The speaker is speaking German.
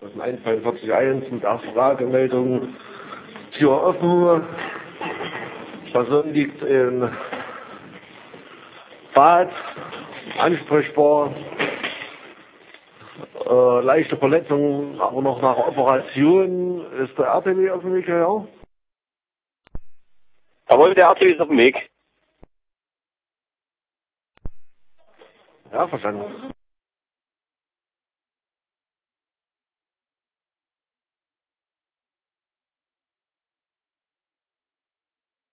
Das ist ein 1,42,1 mit 8 Fragemeldungen. Tür offen. Person liegt im Bad. Ansprechbar. Leichte Verletzungen, aber noch nach Operation. Ist der RTW auf dem Weg her? Jawohl, der RTW ist auf dem Weg. Ja, verstanden.